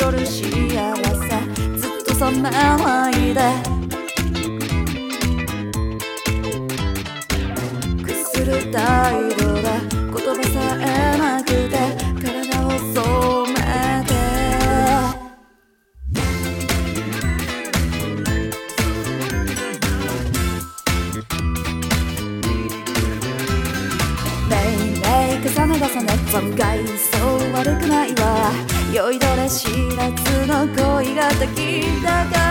よる幸せずっと冷めないでくする態度で言葉さえなくて体を染めて重ね重ね存外そう悪くないわ酔いどれ知らずの恋ができたか